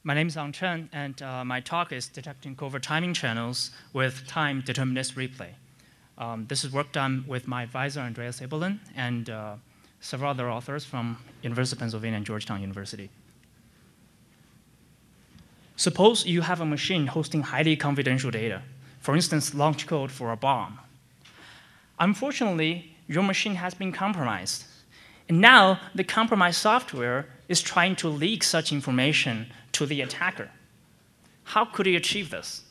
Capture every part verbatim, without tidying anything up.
My name is Ang Chen, and uh, my talk is detecting covert timing channels with time determinist replay. Um, this is work done with my advisor, Andreas Eberlin, and uh, several other authors from University of Pennsylvania and Georgetown University. Suppose you have a machine hosting highly confidential data, for instance, launch code for a bomb. Unfortunately, your machine has been compromised. And now the compromised software is trying to leak such information to the attacker. How could he achieve this?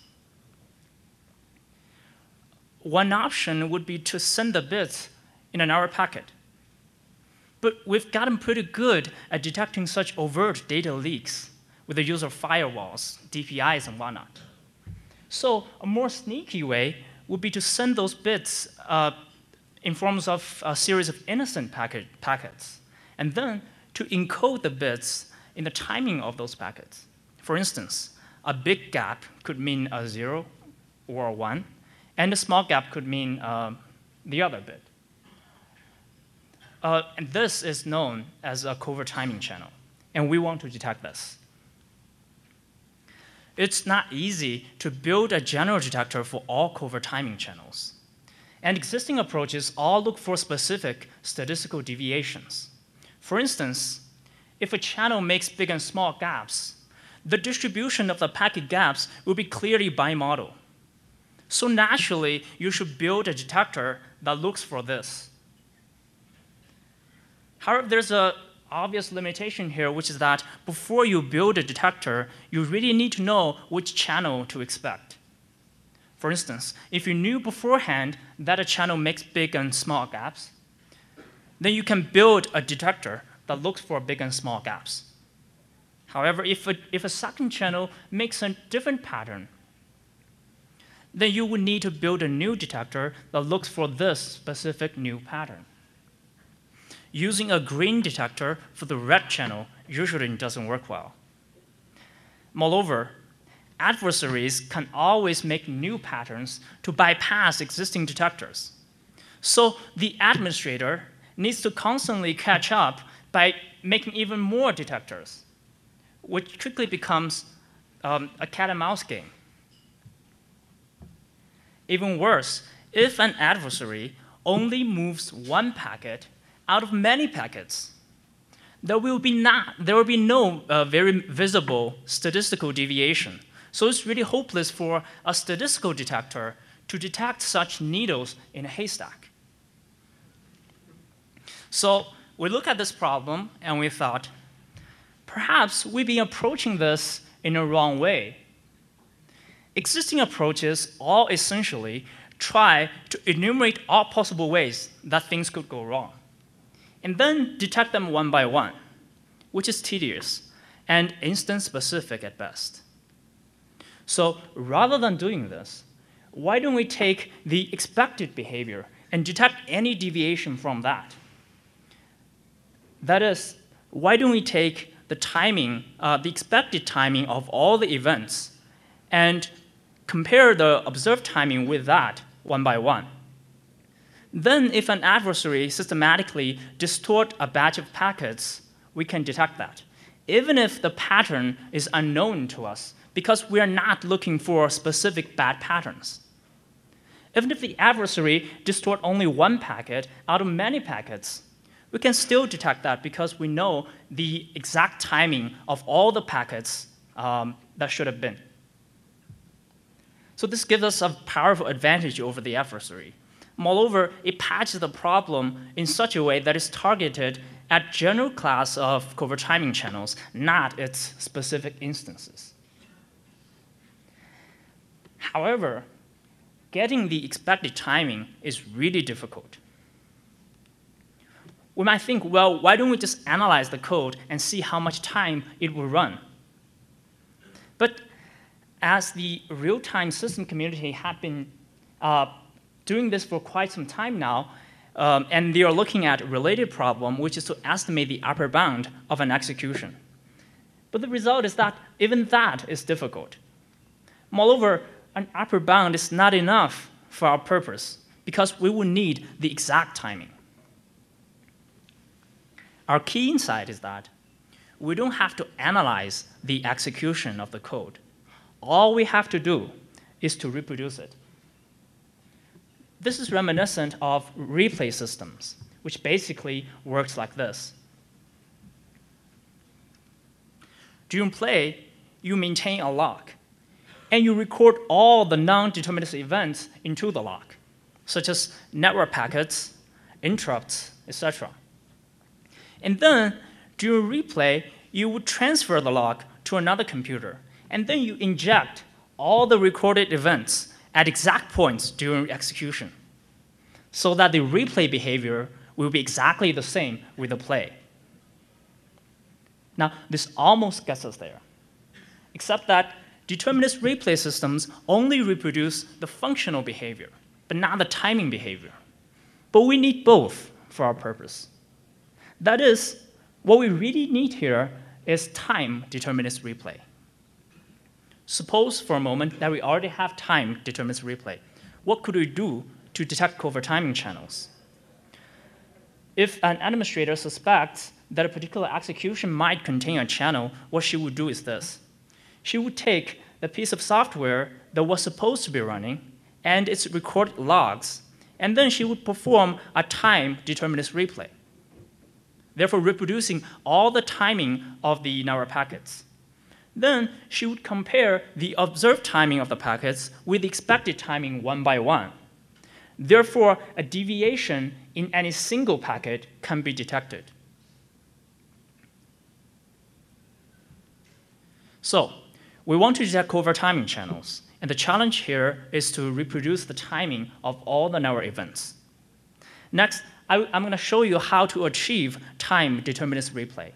One option would be to send the bits in an error packet. But we've gotten pretty good at detecting such overt data leaks with the use of firewalls, D P Is, and whatnot. So a more sneaky way would be to send those bits uh, in forms of a series of innocent packet, packets, and then to encode the bits in the timing of those packets. For instance, a big gap could mean a zero or a one, and a small gap could mean uh, the other bit. Uh, and this is known as a covert timing channel, and we want to detect this. It's not easy to build a general detector for all covert timing channels. And existing approaches all look for specific statistical deviations. For instance, if a channel makes big and small gaps, the distribution of the packet gaps will be clearly bimodal. So naturally, you should build a detector that looks for this. However, there's an obvious limitation here, which is that before you build a detector, you really need to know which channel to expect. For instance, if you knew beforehand that a channel makes big and small gaps, then you can build a detector that looks for big and small gaps. However, if a, if a second channel makes a different pattern, then you would need to build a new detector that looks for this specific new pattern. Using a green detector for the red channel usually doesn't work well. Moreover, adversaries can always make new patterns to bypass existing detectors. So the administrator needs to constantly catch up by making even more detectors, which quickly becomes um, a cat and mouse game. Even worse, if an adversary only moves one packet out of many packets, there will be, not, there will be no uh, very visible statistical deviation. So it's really hopeless for a statistical detector to detect such needles in a haystack. So we look at this problem and we thought, perhaps we've been approaching this in a wrong way. Existing approaches all essentially try to enumerate all possible ways that things could go wrong, and then detect them one by one, which is tedious and instance-specific at best. So rather than doing this, why don't we take the expected behavior and detect any deviation from that? That is, why don't we take the timing, uh, the expected timing of all the events and compare the observed timing with that one by one? Then if an adversary systematically distorts a batch of packets, we can detect that, even if the pattern is unknown to us, because we are not looking for specific bad patterns. Even if the adversary distorts only one packet out of many packets, we can still detect that because we know the exact timing of all the packets um, that should have been. So this gives us a powerful advantage over the adversary. Moreover, it patches the problem in such a way that is targeted at general class of covert timing channels, not its specific instances. However, getting the expected timing is really difficult. We might think, well, why don't we just analyze the code and see how much time it will run? But as the real-time system community had been uh, doing this for quite some time now, um, and they are looking at a related problem, which is to estimate the upper bound of an execution. But the result is that even that is difficult. Moreover, an upper bound is not enough for our purpose because we will need the exact timing. Our key insight is that we don't have to analyze the execution of the code. All we have to do is to reproduce it. This is reminiscent of replay systems, which basically works like this. During play, you maintain a lock, and you record all the non-deterministic events into the lock, such as network packets, interrupts, et cetera. And then, during replay, you would transfer the lock to another computer, and then you inject all the recorded events at exact points during execution, so that the replay behavior will be exactly the same with the play. Now, this almost gets us there, except that determinist replay systems only reproduce the functional behavior, but not the timing behavior. But we need both for our purpose. That is, what we really need here is time determinist replay. Suppose for a moment that we already have time determinist replay. What could we do to detect covert timing channels? If an administrator suspects that a particular execution might contain a channel, what she would do is this. She would take the piece of software that was supposed to be running and its recorded logs, and then she would perform a time determinist replay, therefore reproducing all the timing of the network packets. Then she would compare the observed timing of the packets with the expected timing one by one. Therefore, a deviation in any single packet can be detected. So, we want to detect covert timing channels, and the challenge here is to reproduce the timing of all the network events. Next, I, I'm going to show you how to achieve time determinist replay.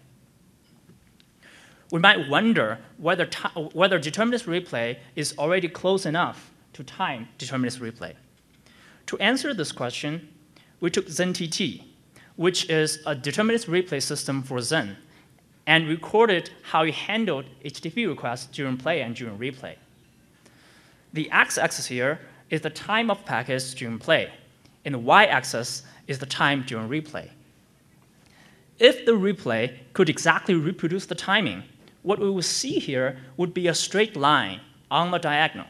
We might wonder whether, whether determinist replay is already close enough to time determinist replay. To answer this question, we took ZenTT, which is a determinist replay system for Zen, and recorded how it handled H T T P requests during play and during replay. The x-axis here is the time of packets during play, and the y-axis is the time during replay. If the replay could exactly reproduce the timing, what we will see here would be a straight line on the diagonal.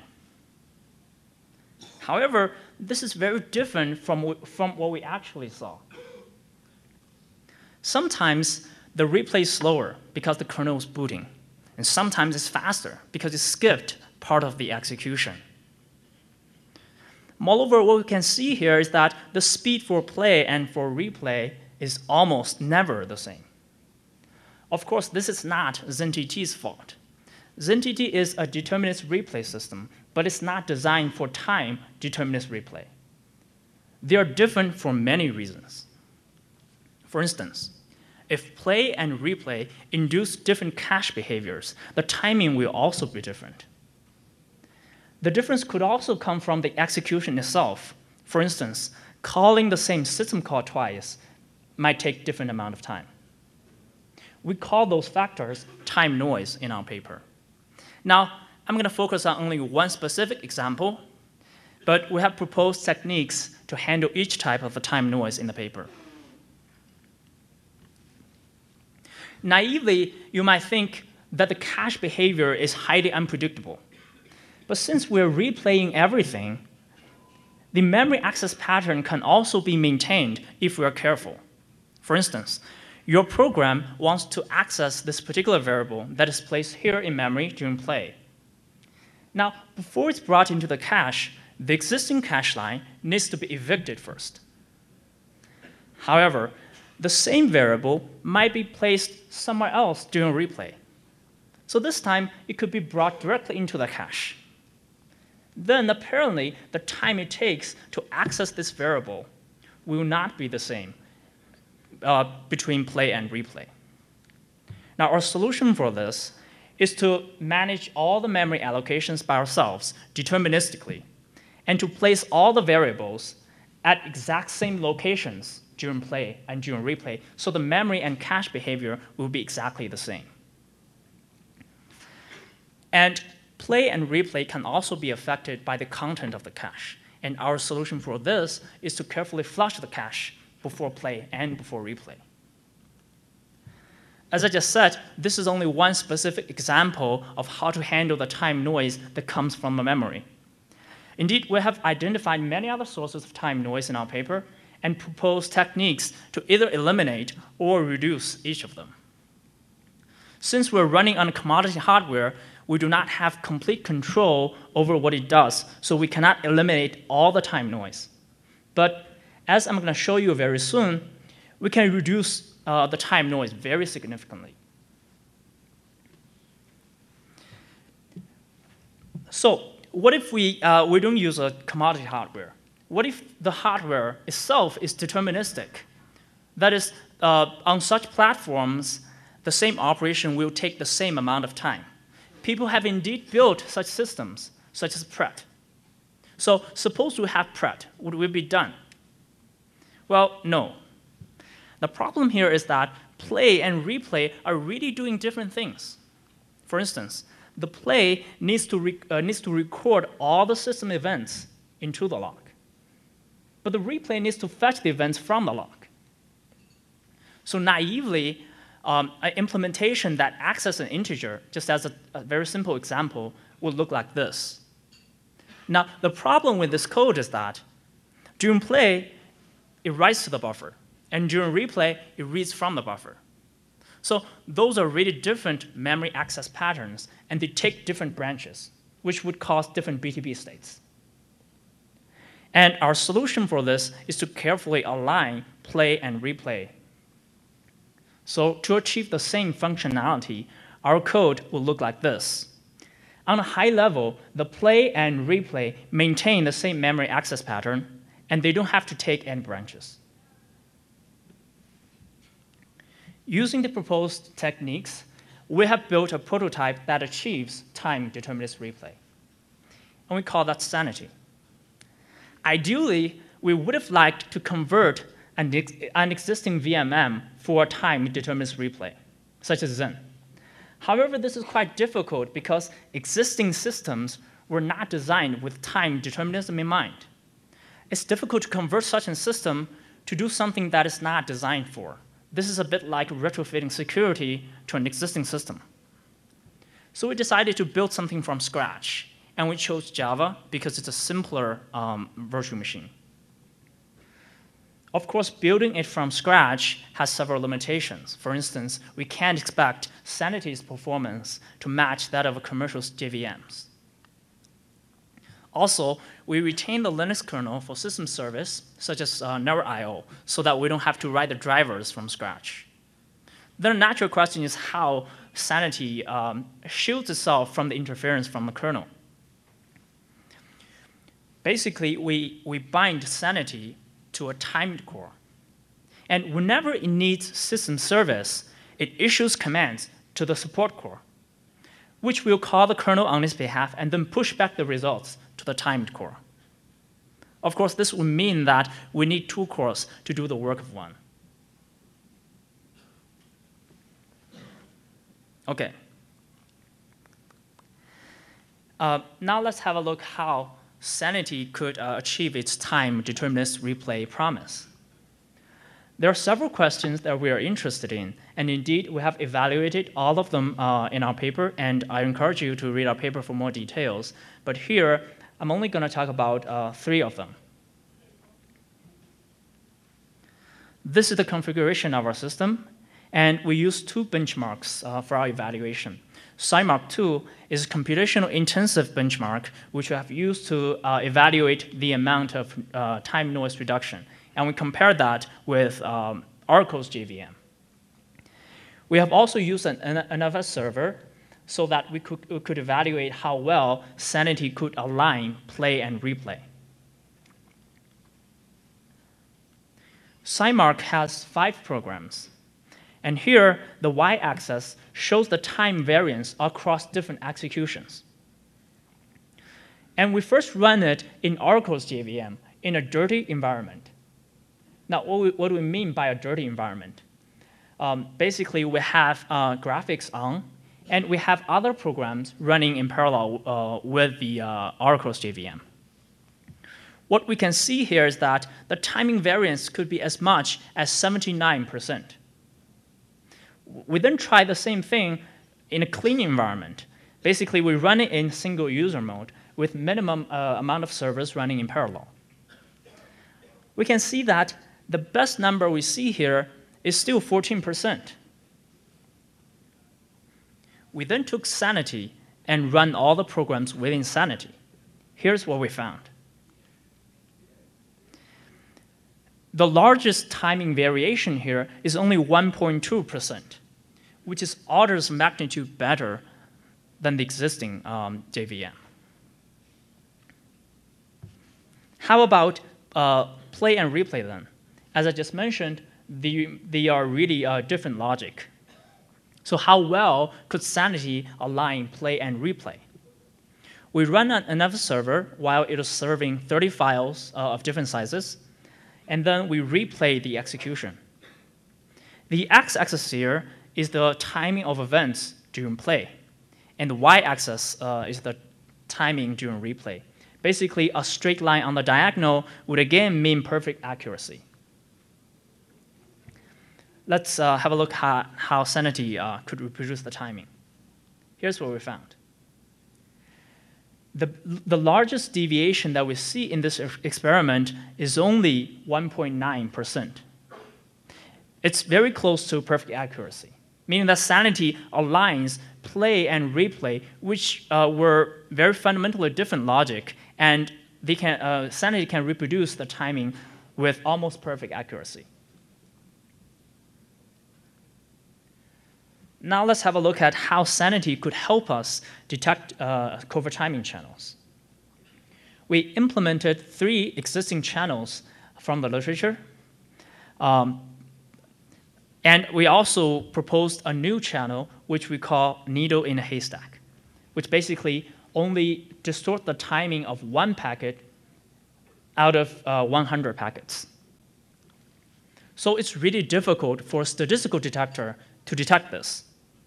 However, this is very different from, from what we actually saw. Sometimes the replay is slower because the kernel is booting, and sometimes it's faster because it skipped part of the execution. Moreover, what we can see here is that the speed for play and for replay is almost never the same. Of course, this is not ZenTT's fault. ZenTT is a determinist replay system, but it's not designed for time determinist replay. They are different for many reasons. For instance, if play and replay induce different cache behaviors, the timing will also be different. The difference could also come from the execution itself. For instance, calling the same system call twice might take different amount of time. We call those factors time noise in our paper. Now, I'm going to focus on only one specific example, but we have proposed techniques to handle each type of the time noise in the paper. Naively, you might think that the cache behavior is highly unpredictable. But since we're replaying everything, the memory access pattern can also be maintained if we are careful. For instance, your program wants to access this particular variable that is placed here in memory during play. Now, before it's brought into the cache, the existing cache line needs to be evicted first. However, the same variable might be placed somewhere else during replay. So this time, it could be brought directly into the cache. Then apparently, the time it takes to access this variable will not be the same uh, between play and replay. Now, our solution for this is to manage all the memory allocations by ourselves deterministically, and to place all the variables at exact same locations during play and during replay, so the memory and cache behavior will be exactly the same. And play and replay can also be affected by the content of the cache. And our solution for this is to carefully flush the cache before play and before replay. As I just said, this is only one specific example of how to handle the time noise that comes from the memory. Indeed, we have identified many other sources of time noise in our paper and propose techniques to either eliminate or reduce each of them. Since we're running on commodity hardware, we do not have complete control over what it does, so we cannot eliminate all the time noise. But as I'm going to show you very soon, we can reduce uh, the time noise very significantly. So what if we, uh, we don't use a commodity hardware? What if the hardware itself is deterministic? That is, uh, on such platforms, the same operation will take the same amount of time. People have indeed built such systems, such as Pret. So suppose we have Pret, would we be done? Well, no. The problem here is that play and replay are really doing different things. For instance, the play needs to, re uh, needs to record all the system events into the log. But the replay needs to fetch the events from the log. So naively, um, an implementation that accesses an integer, just as a, a very simple example, would look like this. Now, the problem with this code is that during play, it writes to the buffer. And during replay, it reads from the buffer. So those are really different memory access patterns, and they take different branches, which would cause different B T B states. And our solution for this is to carefully align play and replay. So to achieve the same functionality, our code will look like this. On a high level, the play and replay maintain the same memory access pattern, and they don't have to take any branches. Using the proposed techniques, we have built a prototype that achieves time-determinist replay. And we call that Sanity. Ideally, we would have liked to convert an, ex an existing V M M for a time-determinist replay, such as Zen. However, this is quite difficult because existing systems were not designed with time determinism in mind. It's difficult to convert such a system to do something that is not designed for. This is a bit like retrofitting security to an existing system. So we decided to build something from scratch, and we chose Java because it's a simpler um, virtual machine. Of course, building it from scratch has several limitations. For instance, we can't expect Sanity's performance to match that of commercial J V Ms. Also, we retain the Linux kernel for system service, such as uh, Never I O, so that we don't have to write the drivers from scratch. The natural question is how Sanity um, shields itself from the interference from the kernel. Basically, we, we bind Sanity to a timed core. And whenever it needs system service, it issues commands to the support core, which will call the kernel on its behalf and then push back the results to the timed core. Of course, this would mean that we need two cores to do the work of one. Okay. Uh, now let's have a look how Sanity could uh, achieve its time-determinist replay promise. There are several questions that we are interested in, and indeed, we have evaluated all of them uh, in our paper, and I encourage you to read our paper for more details. But here, I'm only going to talk about uh, three of them. This is the configuration of our system, and we use two benchmarks uh, for our evaluation. SciMark two is a computational intensive benchmark, which we have used to uh, evaluate the amount of uh, time noise reduction. And we compare that with um, Oracle's J V M. We have also used an N F S server so that we could, we could evaluate how well Sanity could align play and replay. SciMark has five programs. And here, the y-axis shows the time variance across different executions. And we first run it in Oracle's J V M in a dirty environment. Now, what, we, what do we mean by a dirty environment? Um, basically, we have uh, graphics on, and we have other programs running in parallel uh, with the uh, Oracle's J V M. What we can see here is that the timing variance could be as much as seventy-nine percent. We then try the same thing in a clean environment. Basically, we run it in single user mode with minimum uh, amount of servers running in parallel. We can see that the best number we see here is still fourteen percent. We then took Sanity and run all the programs within Sanity. Here's what we found. The largest timing variation here is only one point two percent, which is orders of magnitude better than the existing um, J V M. How about uh, play and replay then? As I just mentioned, the, they are really uh, different logic. So how well could Sanity align play and replay? We run another server while it is serving thirty files uh, of different sizes, and then we replay the execution. The x-axis here is the timing of events during play, and the y-axis uh, is the timing during replay. Basically, a straight line on the diagonal would again mean perfect accuracy. Let's uh, have a look at how Sanity uh, could reproduce the timing. Here's what we found. The, the largest deviation that we see in this experiment is only one point nine percent. It's very close to perfect accuracy, meaning that Sanity aligns play and replay, which uh, were very fundamentally different logic, and they can, uh, Sanity can reproduce the timing with almost perfect accuracy. Now let's have a look at how Sanity could help us detect uh, covert timing channels. We implemented three existing channels from the literature. Um, and we also proposed a new channel, which we call needle in a haystack, which basically only distort the timing of one packet out of uh, one hundred packets. So it's really difficult for a statistical detector to detect this.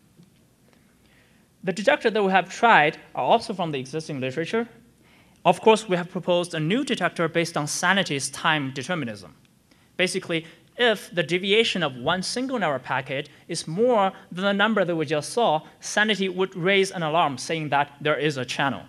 The detector that we have tried are also from the existing literature. Of course, we have proposed a new detector based on Sanity's time determinism. Basically, if the deviation of one single network packet is more than the number that we just saw, Sanity would raise an alarm saying that there is a channel.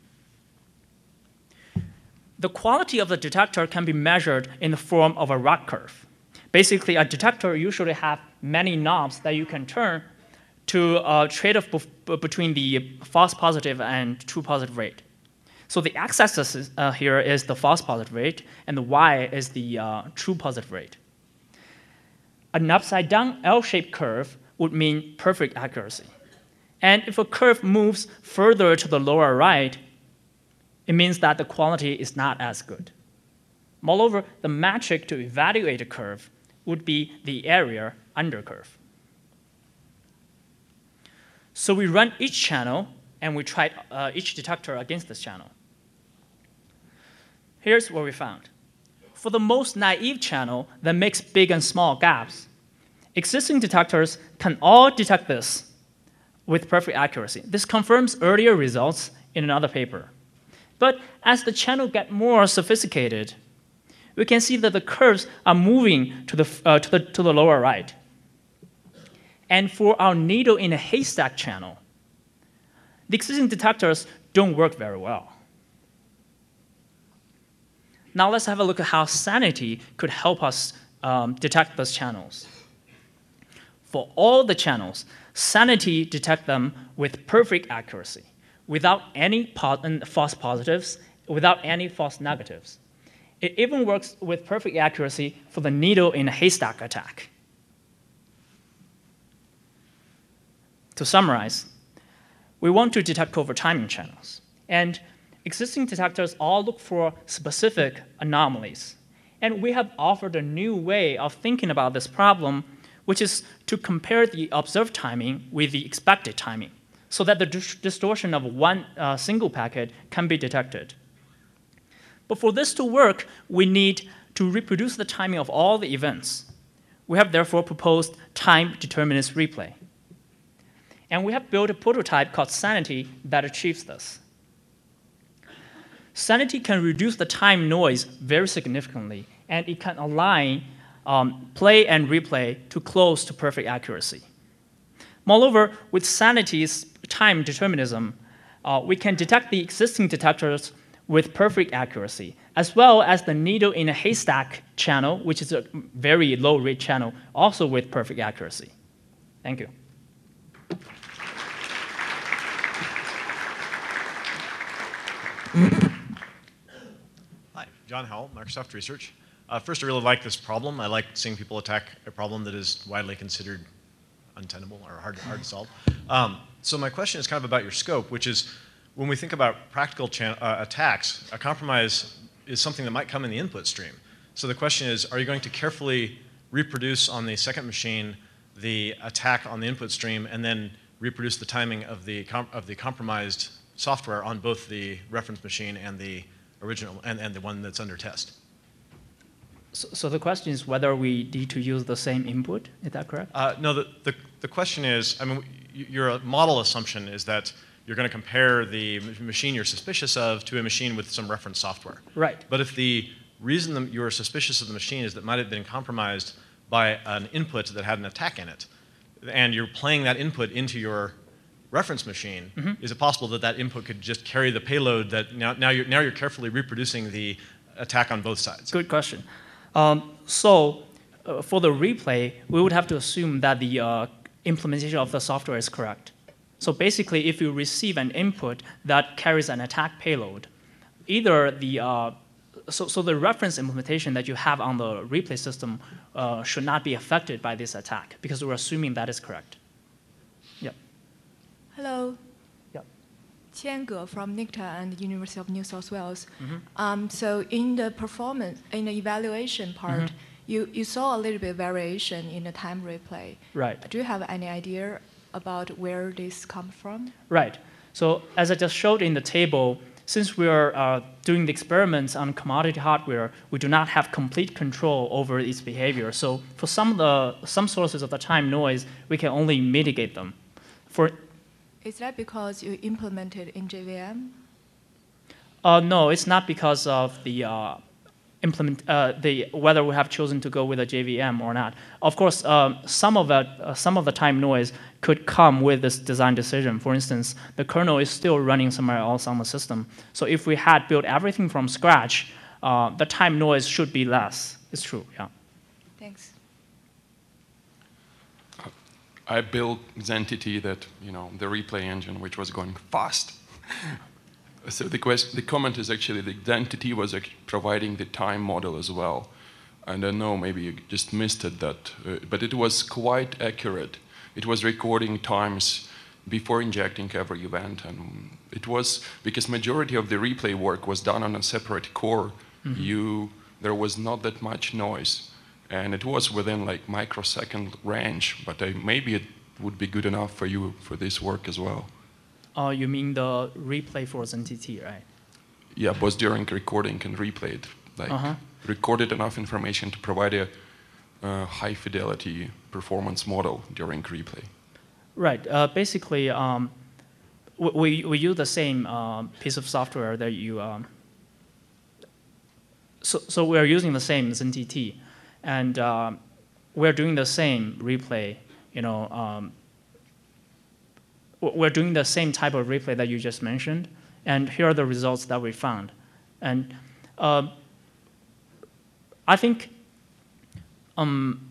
The quality of the detector can be measured in the form of a ROC curve. Basically, a detector usually has many knobs that you can turn to uh, trade-off between the false positive and true positive rate. So the x-axis uh, here is the false positive rate, and the y is the uh, true positive rate. An upside-down L-shaped curve would mean perfect accuracy. And if a curve moves further to the lower right, it means that the quality is not as good. Moreover, the metric to evaluate a curve would be the area under curve. So we run each channel, and we tried uh, each detector against this channel. Here's what we found. For the most naive channel that makes big and small gaps, existing detectors can all detect this with perfect accuracy. This confirms earlier results in another paper. But as the channel gets more sophisticated, we can see that the curves are moving to the, uh, to the, to the lower right. And for our needle in a haystack channel, the existing detectors don't work very well. Now let's have a look at how Sanity could help us um, detect those channels. For all the channels, Sanity detects them with perfect accuracy, without any po false positives, without any false negatives. It even works with perfect accuracy for the needle in a haystack attack. To summarize, we want to detect covert timing channels. And existing detectors all look for specific anomalies. And we have offered a new way of thinking about this problem, which is to compare the observed timing with the expected timing, so that the distortion of one uh, single packet can be detected. But for this to work, we need to reproduce the timing of all the events. We have therefore proposed time determinist replay. And we have built a prototype called Sanity that achieves this. Sanity can reduce the time noise very significantly, and it can align um, play and replay to close to perfect accuracy. Moreover, with sanity's time determinism, uh, we can detect the existing detectors with perfect accuracy, as well as the needle in a haystack channel, which is a very low rate channel, also with perfect accuracy. Thank you. Hi, John Howell, Microsoft Research. Uh, first, I really like this problem. I like seeing people attack a problem that is widely considered untenable or hard, hard to solve. Um, so my question is kind of about your scope, which is when we think about practical uh, attacks, a compromise is something that might come in the input stream. So the question is, are you going to carefully reproduce on the second machine the attack on the input stream and then reproduce the timing of the, com of the compromised software on both the reference machine and the original and, and the one that's under test? So, so the question is whether we need to use the same input, is that correct? Uh, no, the, the, the question is, I mean, your model assumption is that you're going to compare the machine you're suspicious of to a machine with some reference software. Right. But if the reason that you're suspicious of the machine is that it might have been compromised by an input that had an attack in it, and you're playing that input into your reference machine, mm-hmm. is it possible that that input could just carry the payload that now, now, you're, now you're carefully reproducing the attack on both sides? Good question. Um, so uh, for the replay, we would have to assume that the uh, implementation of the software is correct. So basically, if you receive an input that carries an attack payload, either the uh, so, so the reference implementation that you have on the replay system uh, should not be affected by this attack because we're assuming that is correct. Yeah. Hello. Yeah. Qian Ge from N I C T A and University of New South Wales. Mm-hmm. um, so in the performance, in the evaluation part, mm-hmm. you, you saw a little bit of variation in the time replay. Right. Do you have any idea about where this comes from? Right. So as I just showed in the table, since we are uh, doing the experiments on commodity hardware, we do not have complete control over its behavior. So for some of the some sources of the time noise, we can only mitigate them. For Is that because you implemented in J V M? Uh, no, it's not because of the uh, implement uh, the whether we have chosen to go with a J V M or not. Of course, um, some of that uh, some of the time noise could come with this design decision. For instance, the kernel is still running somewhere else on the system. So if we had built everything from scratch, uh, the time noise should be less. It's true, yeah. Thanks. I built Xentity, that, you know, the replay engine, which was going fast. So the, quest, the comment is actually the Xentity was providing the time model as well. And I know maybe you just missed it, that, uh, but it was quite accurate. It was recording times before injecting every event, and it was, because majority of the replay work was done on a separate core, mm-hmm. you, there was not that much noise. And it was within like microsecond range, but I, maybe it would be good enough for you for this work as well. Oh, uh, you mean the replay for Xentity, right? Yeah, it was during recording and replayed. Like, uh-huh. recorded enough information to provide a uh, high fidelity performance model during replay. Right. Uh, basically, um, we, we use the same uh, piece of software that you... Um, so, so we're using the same Xentity. And uh, we're doing the same replay, you know, um, we're doing the same type of replay that you just mentioned, and here are the results that we found. And uh, I think um,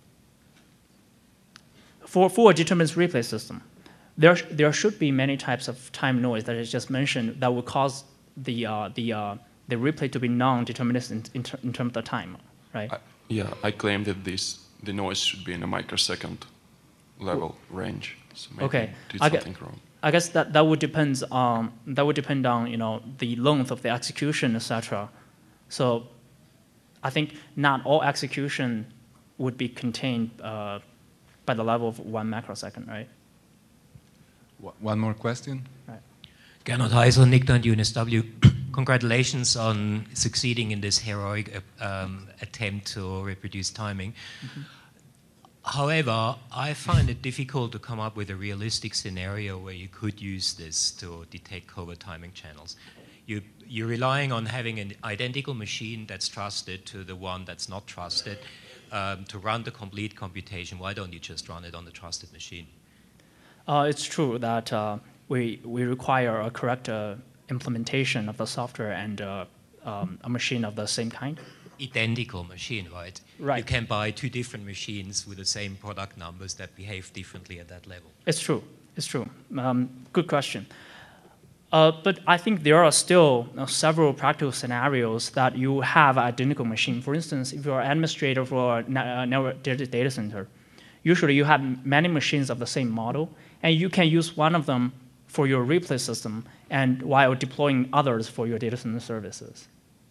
for, for a determinist replay system, there, there should be many types of time noise that I just mentioned that would cause the, uh, the, uh, the replay to be non-deterministic in, in, ter in terms of the time, right? I Yeah, I claim that this the noise should be in a microsecond level range. So maybe okay, did I something guess, wrong. I guess that that would depend on that would depend on you know the length of the execution, et cetera. So, I think not all execution would be contained uh, by the level of one macrosecond, right? One more question. Right. Gernot Heisel, N I C T A and U N S W. Congratulations on succeeding in this heroic um, attempt to reproduce timing. Mm-hmm. However, I find it difficult to come up with a realistic scenario where you could use this to detect covert timing channels. You, you're relying on having an identical machine that's trusted to the one that's not trusted um, to run the complete computation. Why don't you just run it on the trusted machine? Uh, it's true that uh, we, we require a correct uh, implementation of the software and uh, um, a machine of the same kind. Identical machine, right? Right. You can buy two different machines with the same product numbers that behave differently at that level. It's true. It's true. Um, good question. Uh, but I think there are still uh, several practical scenarios that you have identical machine. For instance, if you're an administrator for a uh, network data center, usually you have many machines of the same model, and you can use one of them for your replay system, and while deploying others for your data center services.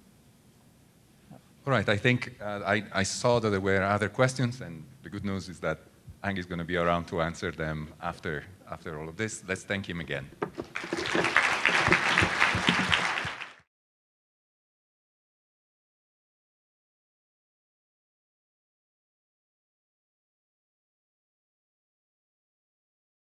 All right, I think uh, I, I saw that there were other questions, and the good news is that Ang is going to be around to answer them after, after all of this. Let's thank him again.